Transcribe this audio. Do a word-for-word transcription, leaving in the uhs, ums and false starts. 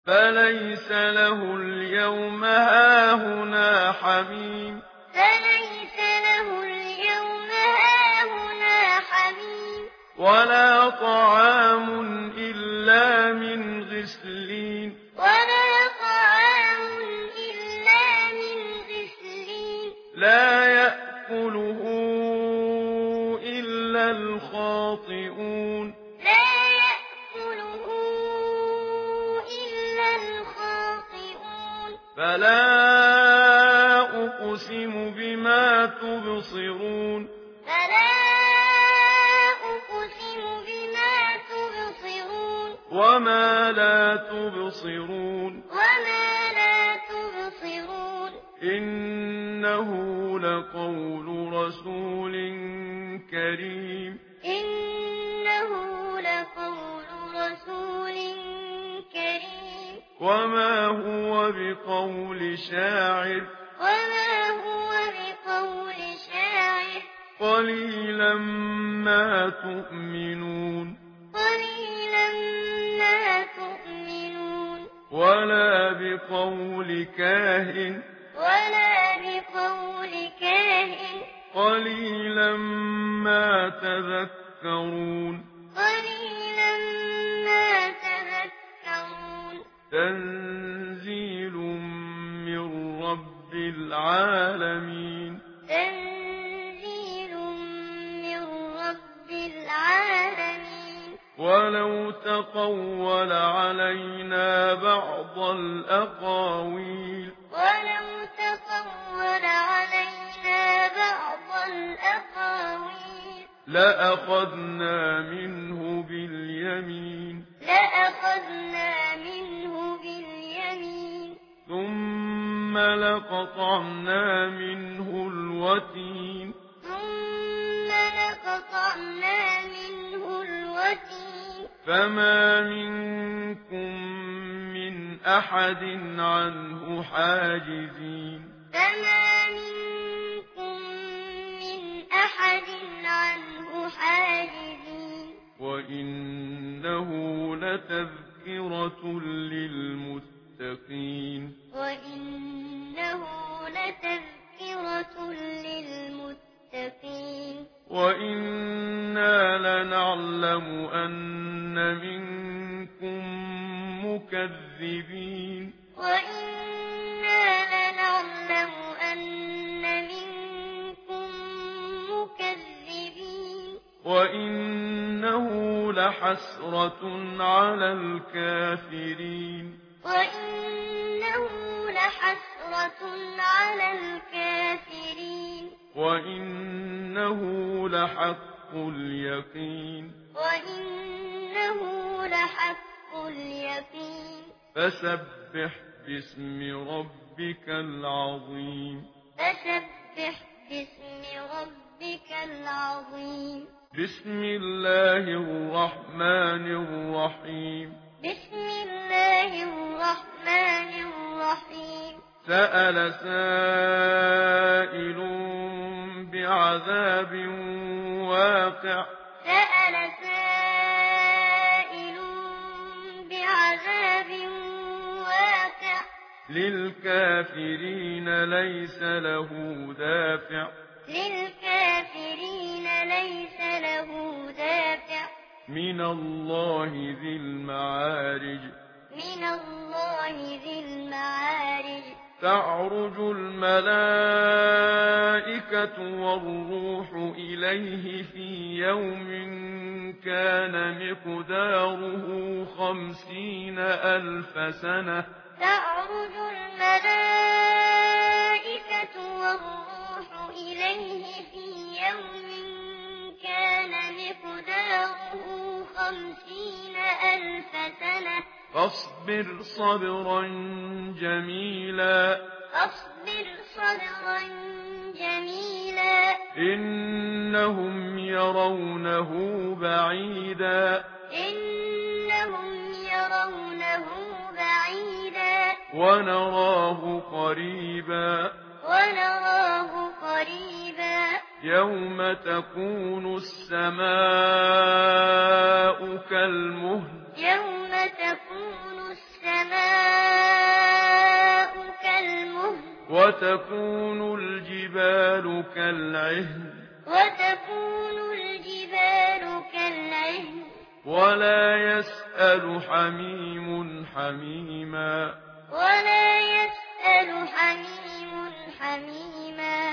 فليس له اليوم هاهنا حميم فليس له اليوم هاهنا حميم ولا طعام إلا من غسلين ولا طعام إلا من غسلين لا يأكله إلا الخاطئون لا يأكله إلا الخاطئون فلا أقسم بما تبصرون فلا أقسم بما تبصرون وما لا تبصرون وما لا تبصرون إنه لقول رسول كريم إنه لقول رسول كريم وما هو بقول شاعر وما هو بقول شاعر قليلا ما تؤمنون قليلا ما تؤمنون ولا بقول كاهن ولا بقول كاهن قليلا ما تذكرون قليلا ما تذكرون تنزيل من رب العالمين تنزيل من رب العالمين ولو تقول علينا بعض الأقاويل ولو تقول علينا بعض الأقاويل لأخذنا منه باليمين لأخذنا منه باليمين ثم لقطعنا منه الوتين ثم لقطعنا منه الوتين فما منكم من أحد عنه حاجزين فما منكم من أحد عنه حاجزين وإنه لتذكرة للمتقين وإنه لتذكرة للمتقين وإنا لنعلم أن منكم مكذبين وإنا لنعلم أن منكم مكذبين وإنه لحسرة على الكافرين وإنه لحسرة على الكافرين وإنه لحق اليقين وإنه لحق اليقين فسبح باسم ربك العظيم فسبح باسم ربك العظيم بسم الله الرحمن الرحيم بسم الله الرحمن الرحيم سأل سائل بعذاب واقع سأل سائل بعذاب واقع للكافرين ليس له دافع للكافرين ليس له دافع من الله ذي المعارج من الله ذي المعارج تعرج الملائكة والروح إليه في يوم كان مقداره خمسين ألف سنة تعرج الملائكة والروح إليه في يوم كان مقداره خمسين ألف سنة فاصبر صبرا جميلا فاصبر صبرا جميلا إنهم يرونه بعيدا إنهم يرونه بعيدا ونراه قريبا ونراه قريبا يوم تكون السماء كالمهل يوم تكون السماء وتكون الجبال كالعهن وتكون الجبال كالعهن ولا يسأل حميم حميما ولا يسأل حميم حميما